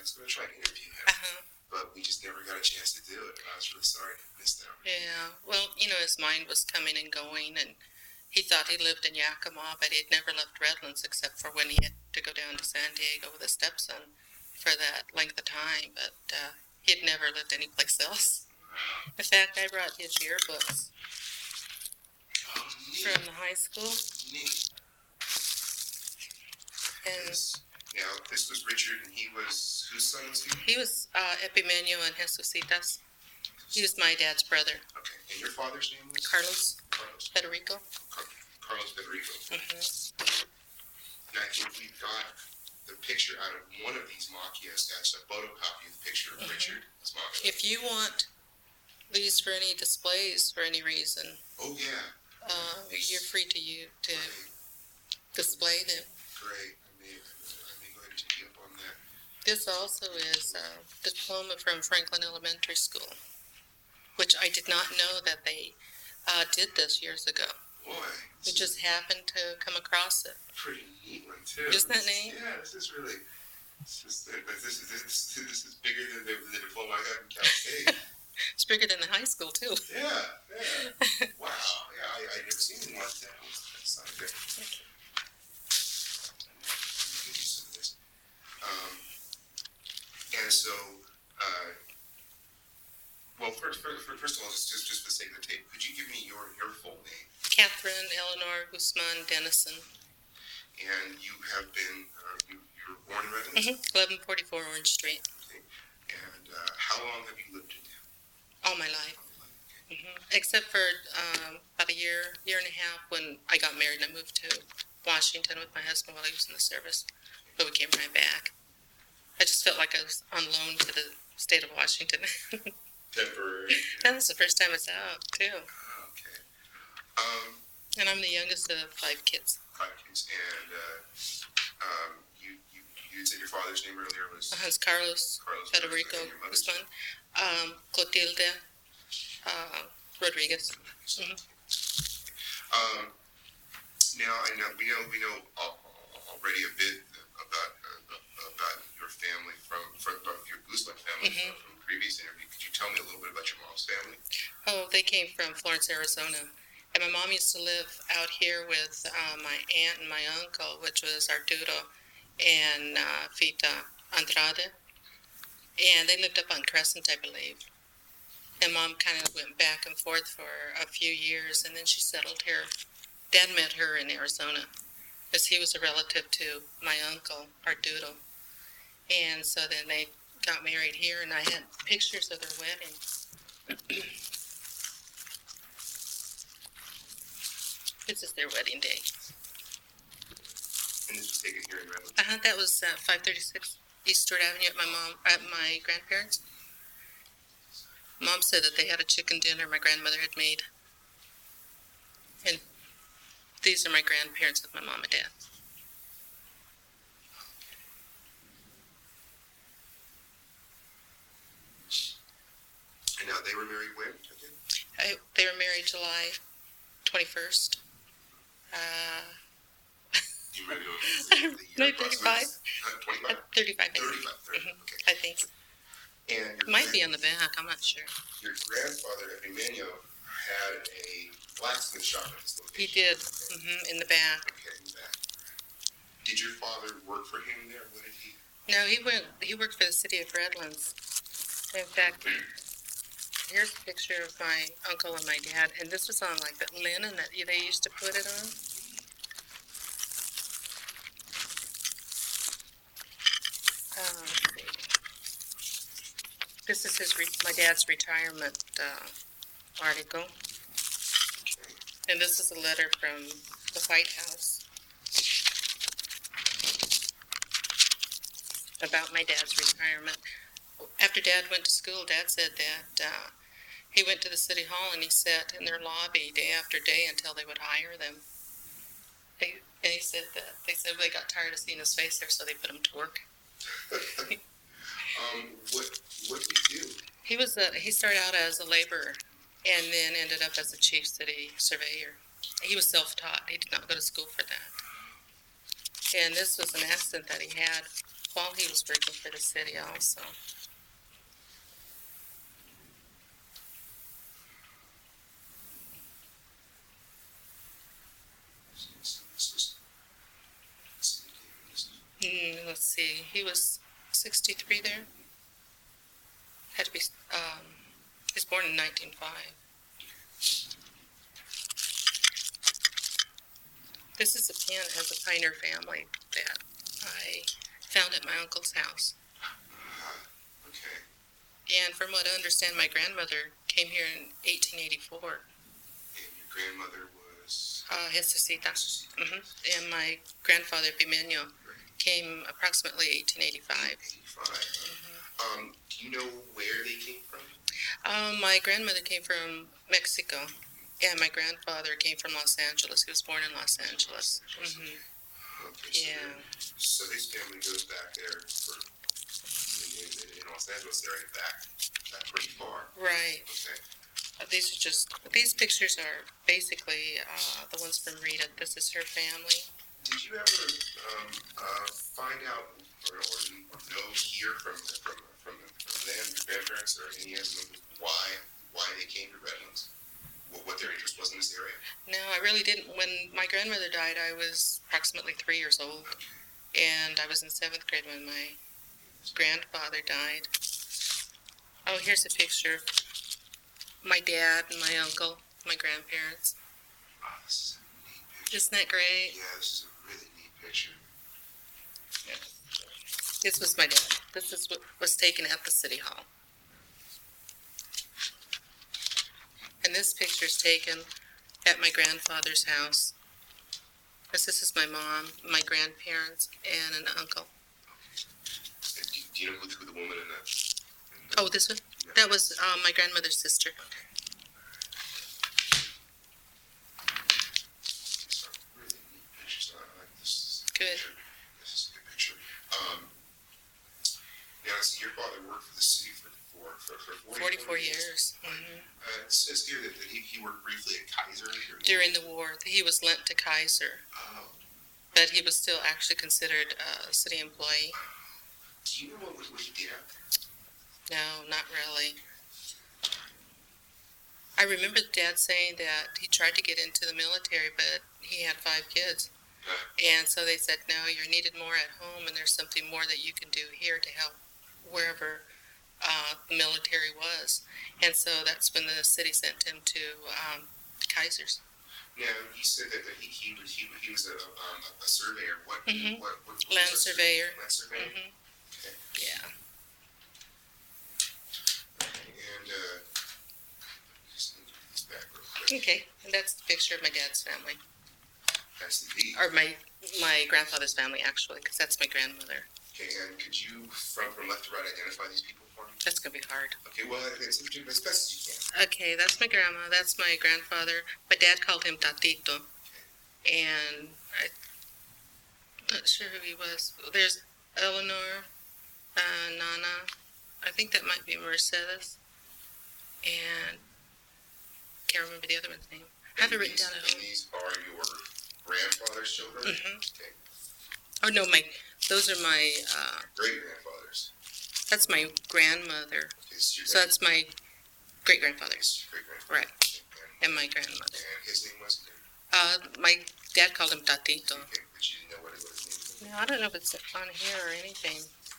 was going to try to interview him, but we just never got a chance to do it. And I was really sorry to miss that. Yeah, well, his mind was coming and going, and he thought he lived in Yakima, but he'd never left Redlands except for when he had to go down to San Diego with his stepson for that length of time, but he'd never lived anyplace else. In fact, I brought his yearbooks from the high school. Neat. And now, this was Richard, and he was, whose son was he? He was Epimenio and Jesucitas. He was my dad's brother. Okay, and your father's name was? Carlos Federico. Carlos Federico. Mm-hmm. And I think we've got the picture out of one of these maquias. That's a photocopy of the picture of Richard. If you want these for any displays for any reason, you're free to display them. Great. I may go ahead and take you up on that. This also is a diploma from Franklin Elementary School, which I did not know that they did this years ago. Boy. We just happened to come across it. Pretty neat one, too. Isn't that neat? Yeah, this is really... This is bigger than the diploma I got in Cal State. It's bigger than the high school, too. Yeah. Wow. Yeah, I never seen anything like that. That's not good. Thank you. Give you some of this. And so, well, first of all, just for the sake of the tape, could you give me your full name? Catherine Eleanor Guzman Dennison. And you have been, you were born in Redlands? 1144 Orange Street. Okay. And how long have you lived in town? All my life. Except for about a year and a half when I got married and I moved to Washington with my husband while he was in the service. But we came right back. I just felt like I was on loan to the state of Washington. Temporary. That was the first time it's out, too. Oh, okay. And I'm the youngest of 5 kids. 5 kids. And you said your father's name earlier was? It's Carlos Federico Guzman. Clotilde Rodriguez. Now I know we know already a bit about your family from your Guzman family from previous interview. Could you tell me a little bit about your mom's family? Oh, they came from Florence, Arizona. And my mom used to live out here with my aunt and my uncle, which was Arturo and Fita Andrade. And they lived up on Crescent, I believe. And Mom kind of went back and forth for a few years, and then she settled here. Dad met her in Arizona, because he was a relative to my uncle, Arturo. And so then they got married here, and I had pictures of their wedding. This is their wedding day. And this was taken here in Redlands? That was 536 East Stewart Avenue at my grandparents'. Mom said that they had a chicken dinner my grandmother had made. And these are my grandparents with my mom and dad. And now they were married when? They were married July 21st. You remember the year? No, 35. 25? 35, I think. 35, okay. I think. And It might be on the back, I'm not sure. Your grandfather, Epimenio, had a blacksmith shop at this location. He did, in the back. Okay, in the back. Did your father work for him there? What did he? No, he worked for the city of Redlands. In fact, here's a picture of my uncle and my dad, and this was on like that linen that they used to put it on. Let's see. This is my dad's retirement article, and this is a letter from the White House about my dad's retirement. After Dad went to school, Dad said that he went to the city hall and he sat in their lobby day after day until they would hire them. And he said that they got tired of seeing his face there, so they put him to work. What did he do? He started out as a laborer and then ended up as a chief city surveyor. He was self-taught. He did not go to school for that. And this was an accident that he had while he was working for the city also. Let's see, he was 63 there. Had to be, he was born in 1905. This is a pen as a pioneer family that I found at my uncle's house. Okay. And from what I understand, my grandmother came here in 1884. And your grandmother was? Jesucita. And my grandfather, Pimenio, came approximately 1885. 85. Do you know where they came from? My grandmother came from Mexico, and my grandfather came from Los Angeles. He was born in Los Angeles. Okay, Yeah. so this family goes back there for in Los Angeles area back pretty far. Right. Okay. These pictures are basically the ones from Rita. This is her family. Did you ever find out or know here from them, your grandparents or any of them, why they came to Redlands? What their interest was in this area? No, I really didn't. When my grandmother died, I was approximately 3 years old, and I was in 7th grade when my grandfather died. Oh, here's a picture. My dad and my uncle, my grandparents. Oh, this is a neat picture. Isn't that great? Yeah, this is a really neat picture. This was my dad. This is what was taken at the City Hall. And this picture is taken at my grandfather's house. This is my mom, my grandparents, and an uncle. And do you know who the woman in the Oh, this one? Yeah. That was my grandmother's sister. These are really neat pictures. I like this. Good. Picture. This is a good picture. Now, so your father worked for the city for 44 years. It says here that he worked briefly at Kaiser During the war, he was lent to Kaiser, but he was still actually considered a city employee. Do you know what he did out there? No, not really. I remember Dad saying that he tried to get into the military, but he had 5 kids. And so they said, no, you're needed more at home, and there's something more that you can do here to help wherever the military was. And so that's when the city sent him to Kaiser's. Now, you said that he was a surveyor. What Land surveyor. Land surveyor? Okay. Yeah. And just need to get this back real quick. Okay, and that's the picture of my dad's family, That's the V. or my grandfather's family actually, because that's my grandmother. Okay, and could you, from left to right, identify these people for me? That's gonna be hard. Okay, well, it's as best as you can. Okay, that's my grandma. That's my grandfather. My dad called him Tatito, and I'm not sure who he was. There's Eleanor, Nana. I think that might be Mercedes, and can't remember the other one's name. I have it written down at And home. these are your grandfather's children? Okay. Oh no, those are my. Great-grandfathers? That's my grandmother. Okay, so your So that's my great grandfather, great-grandfather. right? Okay, And my grandmother. and his name was? My dad called him Tatito. Okay, but you didn't know what his name was? No, I don't know if it's on here or anything.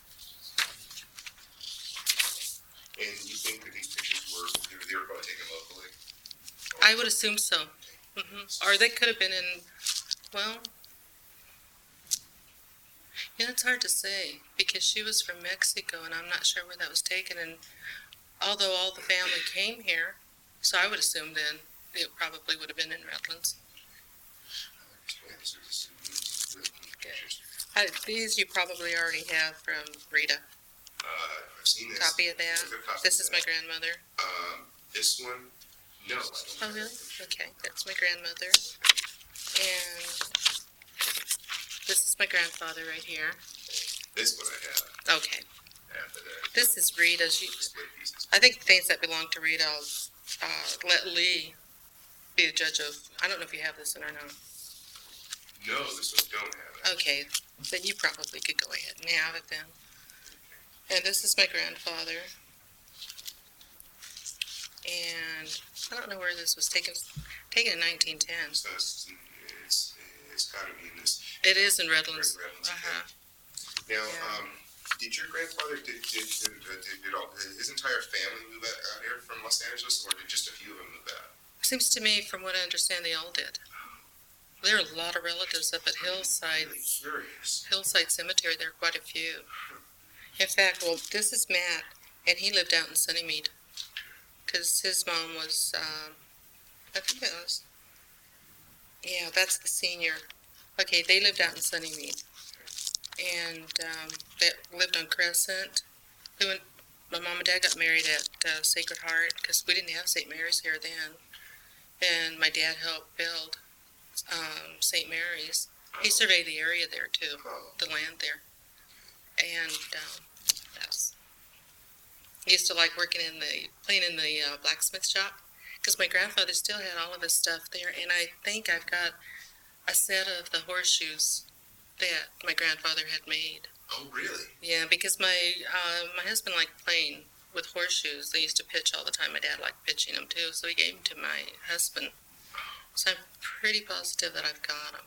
And you think that these pictures they were probably taken locally? I would assume so. Or they could have been in, well, yeah, it's hard to say because she was from Mexico and I'm not sure where that was taken. And although all the family came here, so I would assume then it probably would have been in Redlands. Yeah, these are just really neat pictures. These you probably already have from Rita. I've seen this. Copy of that. There's a copy This of is my that. grandmother. This one? No, I don't. Oh, really? Okay, that's my grandmother. And this is my grandfather right here. This one I have. Okay, After that. this is Rita's. Split pieces. I think the things that belong to Rita, I'll let Lee be the judge of. I don't know if you have this one or not. No, this one don't have it. Okay, then you probably could go ahead and have it then. And this is my grandfather. And I don't know where this was taken in 1910. So it's got to be in this. It is in Redlands. Redlands. Uh-huh. Now, Yeah. did your grandfather did all, his entire family move out here from Los Angeles, or did just a few of them move out? Seems to me, from what I understand, they all did. There are a lot of relatives up at Hillside. Really curious. Hillside Cemetery. There are quite a few. In fact, well, this is Matt, and he lived out in Sunnymead because his mom was, I think it was, yeah, that's the senior. Okay, they lived out in Sunnymead, and they lived on Crescent. My mom and dad got married at Sacred Heart because we didn't have St. Mary's here then, and my dad helped build St. Mary's. He surveyed the area there too, the land there, and that's. He used to like playing in the blacksmith shop because my grandfather still had all of his stuff there, and I think I've got a set of the horseshoes that my grandfather had made. Oh, really? Yeah, because my husband liked playing with horseshoes. They used to pitch all the time. My dad liked pitching them too, so he gave them to my husband. So I'm pretty positive that I've got them.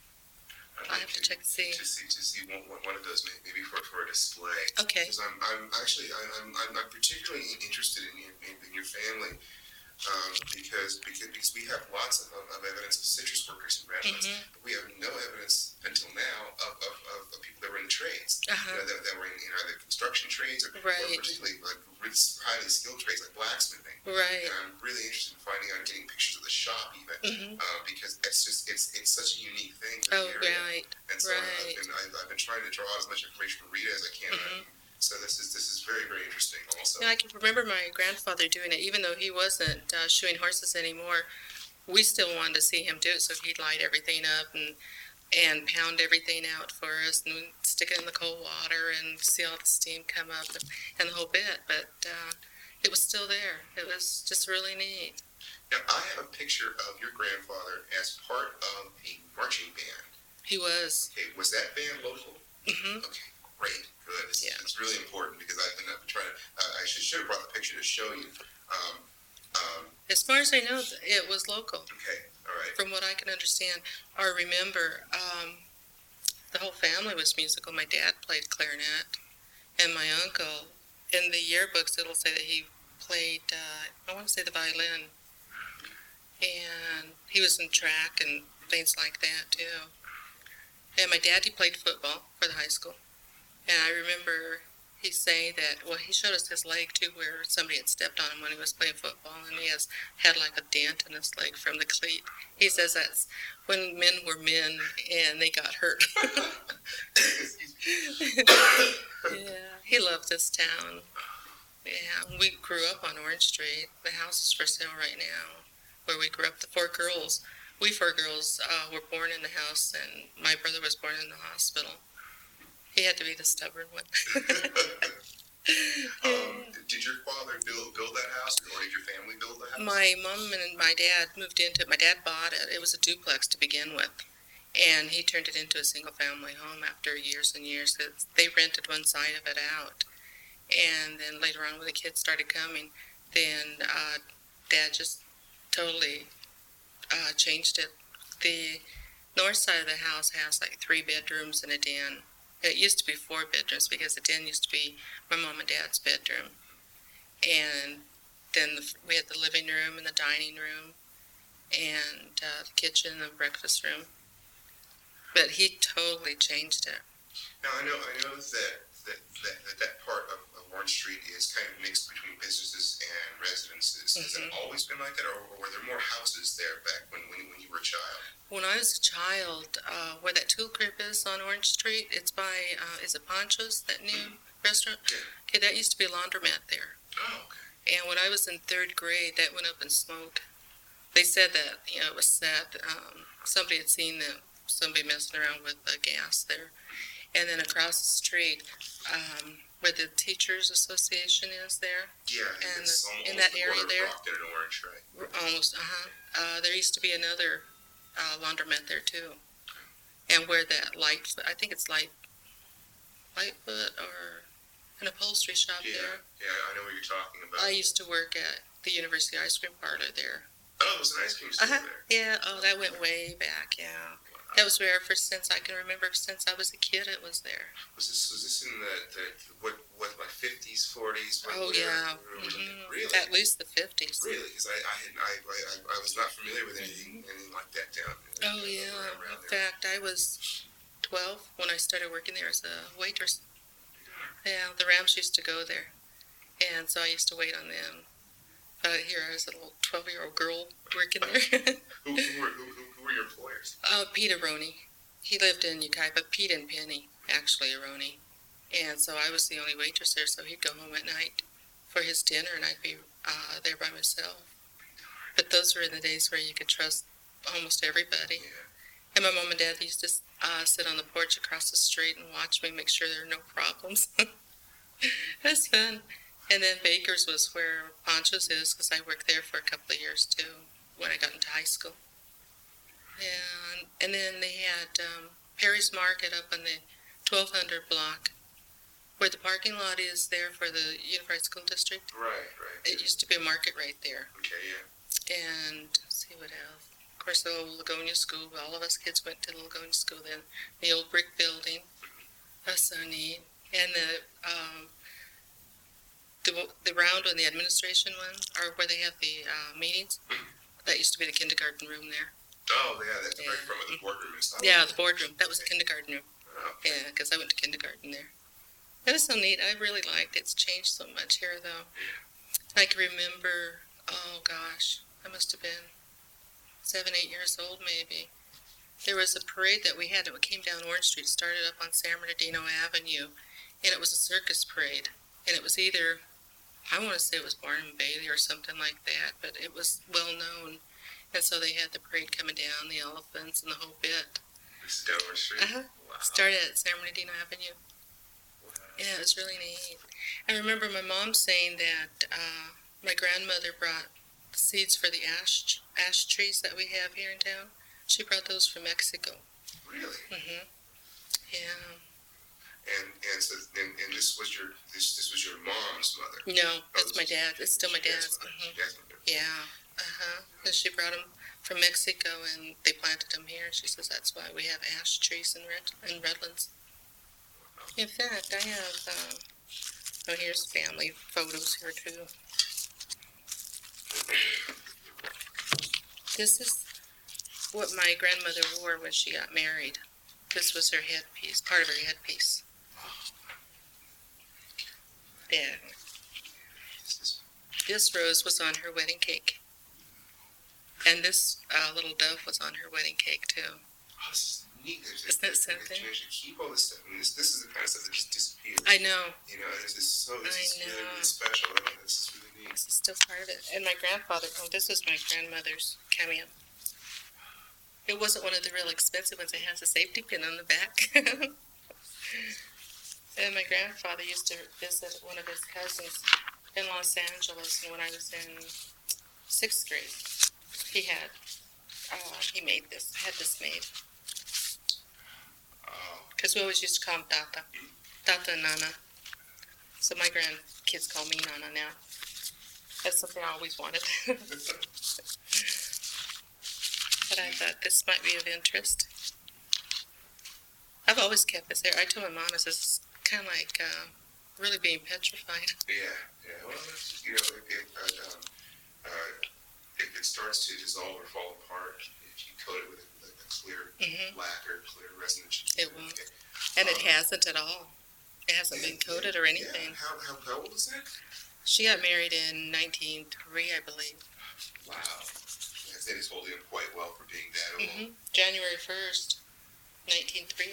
I have to check to see. To see one of those maybe for a display. Okay. Because I'm particularly interested in your family. Because we have lots of evidence of citrus workers in Redlands, but we have no evidence until now of people that were in trades, that were in either construction trades or particularly like really highly skilled trades like blacksmithing. Right. And I'm really interested in finding out, getting pictures of the shop even, because it's such a unique thing for the area. Right. And so I've been trying to draw out as much information from Rita as I can. So this is very, very interesting also. Yeah, I can remember my grandfather doing it, even though he wasn't shoeing horses anymore. We still wanted to see him do it, so he'd light everything up and pound everything out for us and stick it in the cold water and see all the steam come up and the whole bit. But it was still there. It was just really neat. Now, I have a picture of your grandfather as part of a marching band. He was. Okay, was that band local? Mm-hmm. Okay, great, good. It's really important because I've been trying to. I should have brought the picture to show you. As far as I know, it was local. Okay, all right. From what I can understand or remember, the whole family was musical. My dad played clarinet, and my uncle. In the yearbooks, it'll say that he played. I want to say the violin, and he was in track and things like that too. And my dad, he played football for the high school. And I remember he saying that, well, he showed us his leg too, where somebody had stepped on him when he was playing football, and he had like a dent in his leg from the cleat. He says that's when men were men and they got hurt. Yeah, he loved this town. Yeah, we grew up on Orange Street. The house is for sale right now, where we grew up. The four girls were born in the house, and my brother was born in the hospital. He had to be the stubborn one. Did your father build that house, or did your family build the house? My mom and my dad moved into it. My dad bought it. It was a duplex to begin with, and he turned it into a single-family home after years and years. They rented one side of it out, and then later on when the kids started coming, then Dad just totally changed it. The north side of the house has like 3 bedrooms and a den. It used to be 4 bedrooms because the den used to be my mom and dad's bedroom. And then we had the living room and the dining room and the kitchen and the breakfast room. But he totally changed it. Now I know that part of Orange Street is kind of mixed between businesses and residences. Has it always been like that, or were there more houses there back when you were a child? When I was a child, where that Tool Crib is on Orange Street, it's by, is it Poncho's, that new restaurant? Yeah. Okay, that used to be a laundromat there. Oh, okay. And when I was in 3rd grade, that went up in smoke. They said that, it was sad. Somebody had seen somebody messing around with gas there. And then across the street, where the Teachers Association is there. Yeah, and it's in that area there. Brockton and Orange, right? Almost, there used to be another laundromat there too. and wear that Lightfoot. I think it's Lightfoot or an upholstery shop Yeah, there. yeah, I know what you're talking about. I used to work at the University Ice Cream Parlor there. Oh, it was an ice cream store there. Yeah. Oh, that went way back. Yeah. That was where, ever since I can remember, since I was a kid, it was there. Was this in the like 50s, 40s? Oh yeah. Really? At least the 50s. Really? Because I was not familiar with anything like that down there. Oh yeah. Around In there. fact, I was 12 when I started working there as a waitress. Yeah, the Rams used to go there, and so I used to wait on them. But here I was a little 12-year-old girl working there. Who were your employers? Pete Aroni. He lived in Ukaipa. Pete and Penny, actually, Aroni. And so I was the only waitress there, so he'd go home at night for his dinner, and I'd be there by myself. But those were in the days where you could trust almost everybody. Yeah. And my mom and dad used to sit on the porch across the street and watch me, make sure there were no problems. It was fun. And then Baker's was where Poncho's is, because I worked there for a couple of years too when I got into high school. And then they had Perry's Market up on the 1200 block, where the parking lot is there for the Unified School District. Right. It used to be a market right there. Okay, yeah. And let's see what else. Of course, the old Lagonia School. All of us kids went to the Lagonia School then. The old brick building. That's so neat. And the round on the administration one, or where they have the meetings, that used to be the kindergarten room there. Oh, yeah, that's right from the boardroom and stuff. Yeah, the boardroom. That was the kindergarten room. Oh. Yeah, because I went to kindergarten there. It was so neat. I really liked it. It's changed so much here, though. I can remember, oh gosh, I must have been 7, 8 years old maybe. There was a parade that we had that came down Orange Street, started up on San Bernardino Avenue, and it was a circus parade. And it was either, I want to say it was Barnum Bailey or something like that, but it was well known. And so they had the parade coming down, the elephants and the whole bit. This is down Orange Street? Wow. Started at San Bernardino Avenue. Wow. Yeah, it was really neat. I remember my mom saying that my grandmother brought seeds for the ash trees that we have here in town. She brought those from Mexico. Really? Mhm. Yeah. And so and this was your mom's mother. No, that's my dad. It's still my dad's. Yeah. And she brought them from Mexico, and they planted them here. She says that's why we have ash trees in Redlands. In fact, I have. Oh, here's family photos here too. This is what my grandmother wore when she got married. This was her headpiece, part of her headpiece. Yeah. This rose was on her wedding cake. And this little dove was on her wedding cake too. Oh, this is neat. Isn't it something? You should keep all this stuff. I mean, this is the kind of stuff that just disappears. I know. You know, this is really, really special. I mean, this is really neat. This is still part of it. And my grandfather, this is my grandmother's cameo. It wasn't one of the real expensive ones. It has a safety pin on the back. And my grandfather used to visit one of his cousins in Los Angeles, and when I was in 6th grade, he had this made. Because we always used to call him Tata and Nana. So my grandkids call me Nana now. That's something I always wanted. But I thought this might be of interest. I've always kept this there. I told my mom, this is kind of like really being petrified. Yeah. Well, you know, if it starts to dissolve or fall apart, if you coat it with a clear lacquer, clear resin, it won't. And it hasn't at all. It hasn't been coated or anything. Yeah. How old is that? She got married in 1903, I believe. Wow. That is holding up quite well for being that old. January 1st, 1903.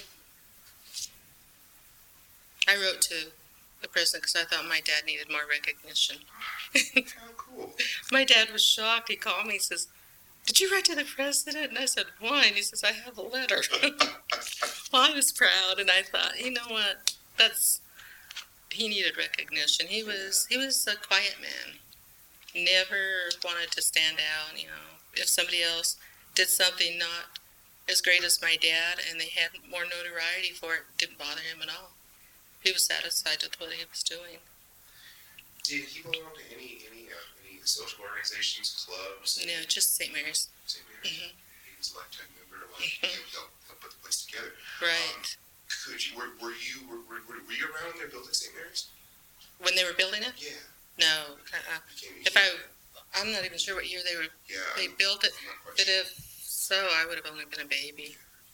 I wrote to the president because I thought my dad needed more recognition. How cool. My dad was shocked. He called me. He says, "Did you write to the president?" And I said, "Why?" And he says, "I have a letter." Well, I was proud, and I thought, you know what? He needed recognition. He was a quiet man. Never wanted to stand out. You know, if somebody else did something not as great as my dad, and they had more notoriety for it. Didn't bother him at all. He was satisfied with what he was doing. Did he belong to any social organizations, clubs? No, just St. Mary's. St. Mary's. Mm-hmm. He was a lifetime member. Help put the place together. Right. Could you were you around there building St. Mary's? When they were building it? Yeah. No. I'm not even sure what year they built it, but Sure. if so, I would have only been a baby.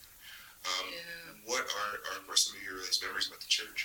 What are some of your earliest memories about the church?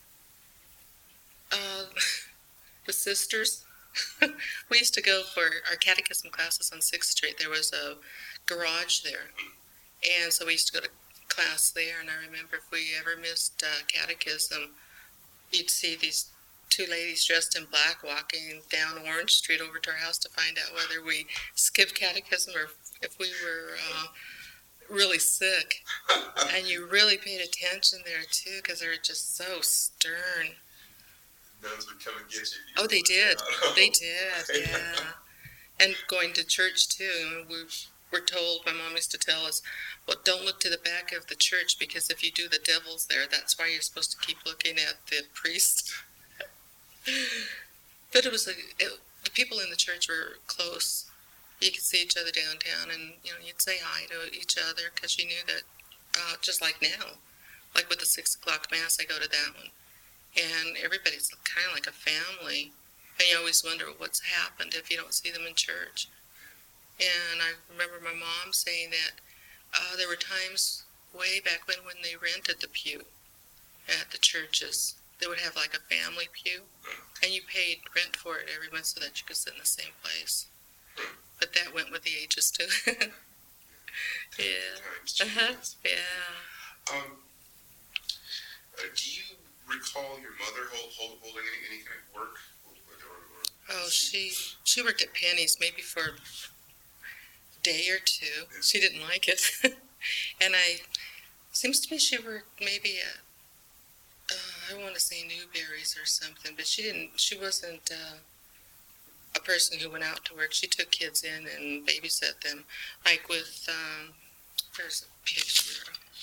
The sisters. We used to go for our catechism classes on 6th Street. There was a garage there, and so we used to go to class there. And I remember if we ever missed catechism, you'd see these two ladies dressed in black walking down Orange Street over to our house to find out whether we skipped catechism or if we were really sick. And you really paid attention there too, because they were just so stern. Nuns would come and get you. Oh, they did. They did, yeah. And going to church too. We were told, my mom used to tell us, well, don't look to the back of the church, because if you do, the devil's there. That's why you're supposed to keep looking at the priest. But the people in the church were close. You could see each other downtown, and you'd say hi to each other, because you knew that, just like now, like with the 6 o'clock mass, I go to that one, and everybody's kind of like a family, and you always wonder what's happened if you don't see them in church. And I remember my mom saying that there were times way back when they rented the pew at the churches. They would have like a family pew, and you paid rent for it every month so that you could sit in the same place. But that went with the ages too. Yeah. Yeah. Do you recall your mother holding any kind of work? Oh, she worked at Penny's maybe for a day or two. She didn't like it. And seems to me she worked maybe at, I want to say Newberry's or something, but she wasn't a person who went out to work. She took kids in and babysat them, like with, there's a picture.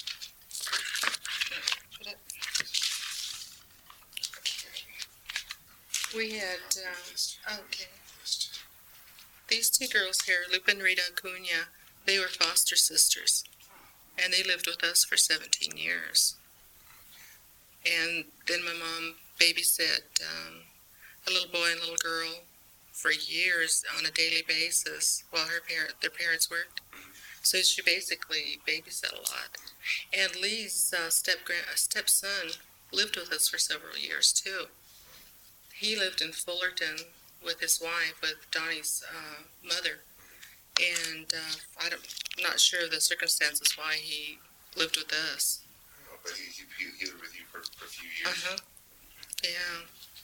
We had, okay. These two girls here, Lupe and Rita Acuna, they were foster sisters, and they lived with us for 17 years. And then my mom babysat a little boy and a little girl for years on a daily basis while their parents worked. So she basically babysat a lot. And Lee's stepson lived with us for several years too. He lived in Fullerton with his wife, with Donnie's mother. And I'm not sure of the circumstances why he lived with us. Oh, but he lived with you for a few years. Yeah.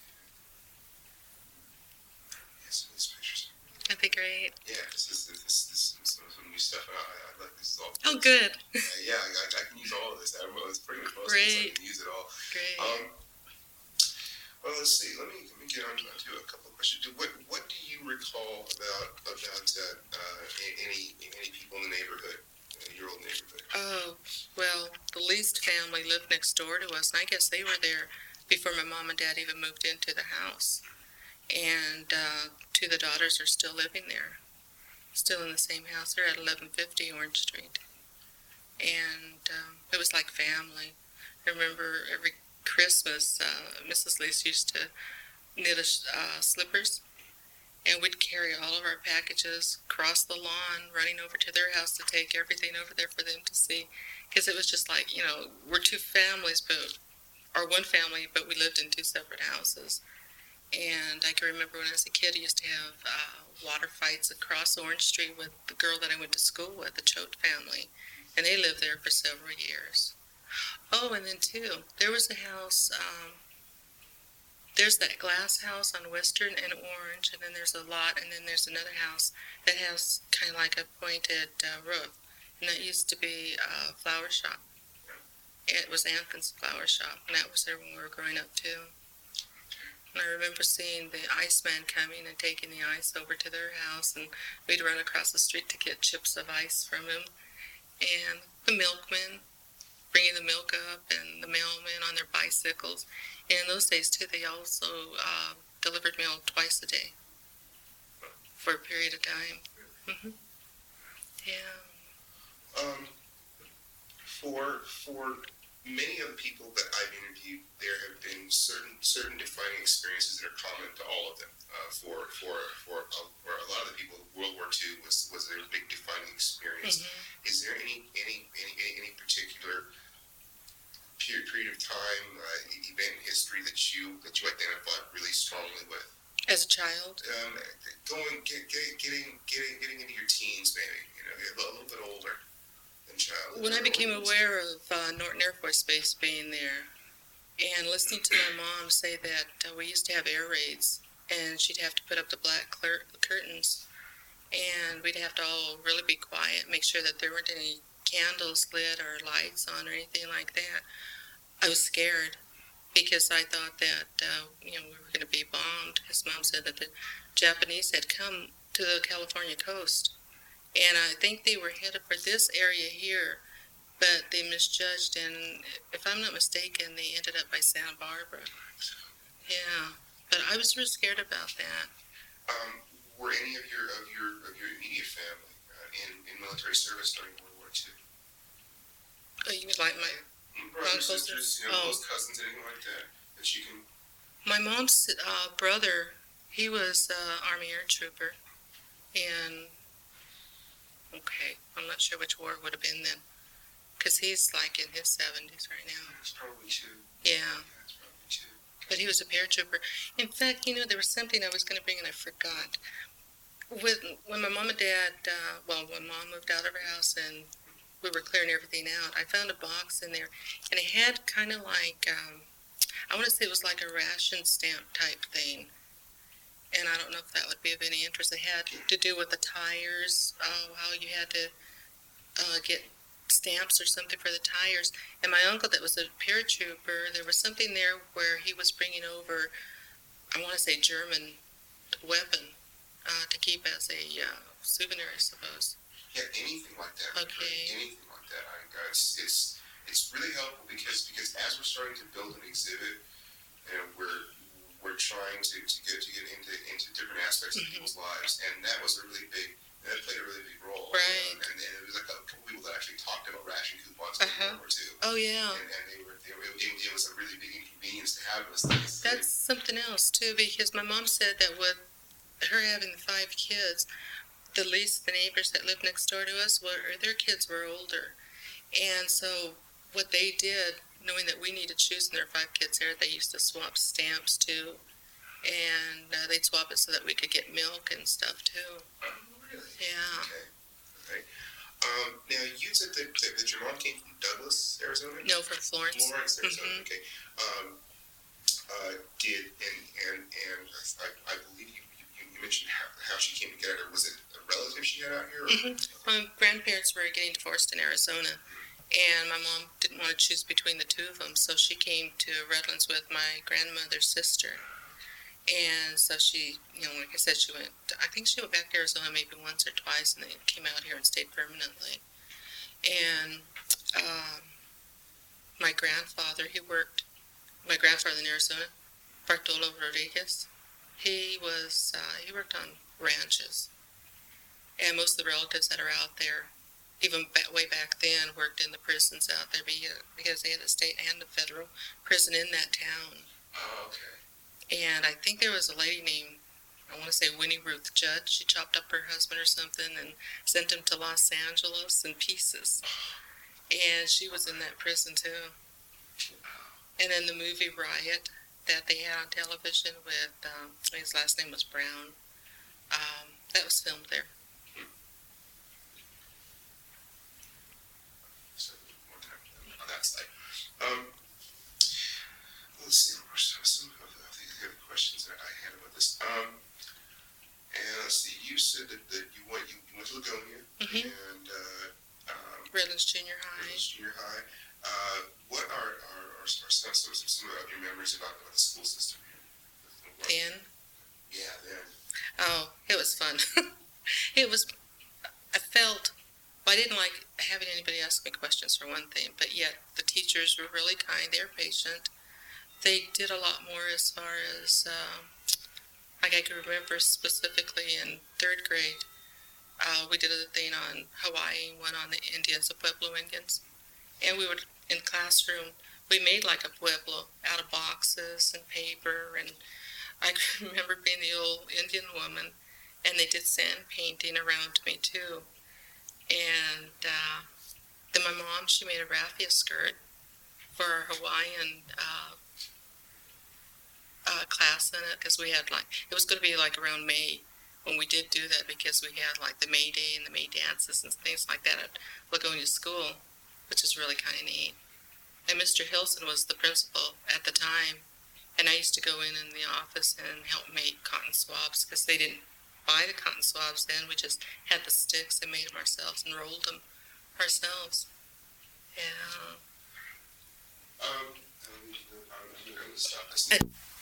Yes, these pictures. That'd be great. Yeah, this is some new stuff. I like this all. Oh, good. Yeah, I can use all of this. It's pretty much most of Great. this. I can use it all. Great. Well, let's see. Let me get on to a couple of questions. What do you recall about any people in the neighborhood, your old neighborhood? Oh, well, the Least family lived next door to us, and I guess they were there before my mom and dad even moved into the house. And two of the daughters are still living there, still in the same house. They're at 1150 Orange Street. And it was like family. I remember every Christmas, Mrs. Lease used to knit us slippers, and we'd carry all of our packages across the lawn, running over to their house to take everything over there for them to see, because it was just like, we're two families, or one family, but we lived in two separate houses. And I can remember when I was a kid, I used to have water fights across Orange Street with the girl that I went to school with, the Choate family, and they lived there for several years. Oh, and then too, there was a house, there's that glass house on Western and Orange, and then there's a lot, and then there's another house that has kind of like a pointed roof, and that used to be a flower shop. It was Anthony's flower shop, and that was there when we were growing up too. And I remember seeing the Iceman coming and taking the ice over to their house, and we'd run across the street to get chips of ice from him. and the milkmen bringing the milk up, and the mailmen on their bicycles. And in those days too, they also delivered mail twice a day for a period of time. Yeah. For many of the people that I've interviewed, there have been certain defining experiences that are common to all of them. For a lot of the people, World War II was a big defining experience. Is there any particular period of time, event in history that you identified really strongly with? As a child? Getting into your teens, maybe, a little bit older than child. When I became aware of Norton Air Force Base being there, and listening to my mom say that we used to have air raids, and she'd have to put up the black curtains, and we'd have to all really be quiet, make sure that there weren't any candles lit or lights on or anything like that. I was scared because I thought that we were going to be bombed. His mom said that the Japanese had come to the California coast, and I think they were headed for this area here, but they misjudged, and if I'm not mistaken, they ended up by Santa Barbara. Yeah, but I was real scared about that. Were any of your immediate family in military service during World War II? You mean like my brothers, sisters, close cousins, anything like that you can? My mom's brother, he was Army Air Trooper, and I'm not sure which war it would have been then, because he's like in his 70s right now. That's probably two. Yeah. That's probably two. But he was a paratrooper. In fact, there was something I was going to bring and I forgot. When my mom and dad, when mom moved out of her house and we were clearing everything out, I found a box in there, and it had kind of like, I want to say it was like a ration stamp type thing. And I don't know if that would be of any interest. It had to do with the tires, how you had to get stamps or something for the tires. And my uncle that was a paratrooper, there was something there where he was bringing over, I want to say German weapon to keep as a souvenir, I suppose. Yeah, anything like that. Okay. Anything like that. It's really helpful because as we're starting to build an exhibit, we're trying to get into different aspects of people's lives, and that played a really big role. Right. And it was like a couple people that actually talked about ration coupons in World War II. Oh yeah. And it was a really big inconvenience to have those things. That's something else too, because my mom said that with her having 5 kids, the least the neighbors that lived next door to us their kids were older, and so what they did, knowing that we needed shoes and there were 5 kids there, they used to swap stamps too, and they'd swap it so that we could get milk and stuff too. Oh, really? Yeah. Okay. Now you said that your mom came from Douglas, Arizona? No, from Florence. Florence, Arizona. Okay. I believe you mentioned how she came to get her. Was it a relative she had out here? My grandparents were getting divorced in Arizona, and my mom didn't want to choose between the two of them, so she came to Redlands with my grandmother's sister. And so she, like I said, I think she went back to Arizona maybe once or twice, and then came out here and stayed permanently. And my grandfather in Arizona, Bartolo Rodriguez, he worked on ranches. And most of the relatives that are out there, even way back then, worked in the prisons out there because they had a state and a federal prison in that town. Oh, okay. And I think there was a lady named, I want to say Winnie Ruth Judd. She chopped up her husband or something and sent him to Los Angeles in pieces. And she was in that prison too. And then the movie Riot that they had on television with, his last name was Brown, that was filmed there. So, more time on that side. Let's see. What are some of the other questions that I had about this? And let's see. You said that you went to Lagonia and Redlands Junior High. What are some of your memories about the school system here? Then? Yeah, then. Oh, it was fun. I felt Well, I didn't like having anybody ask me questions for one thing, but yet the teachers were really kind. They were patient. They did a lot more as far as, like I can remember specifically in third grade, we did a thing on Hawaii, one on the Indians, the Pueblo Indians. And we would, in classroom, we made like a Pueblo out of boxes and paper. And I can remember being the old Indian woman, and they did sand painting around me too. And then my mom, she made a raffia skirt for our Hawaiian class in it, because we had like, it was going to be like around May when we did do that, because we had like the May Day and the May dances and things like that at Lagonia School, which is really kind of neat. And Mr. Hilson was the principal at the time, and I used to go in the office and help make cotton swabs, because they didn't buy the cotton swabs then. We just had the sticks and made them ourselves and rolled them ourselves. Yeah. I'm gonna stop this.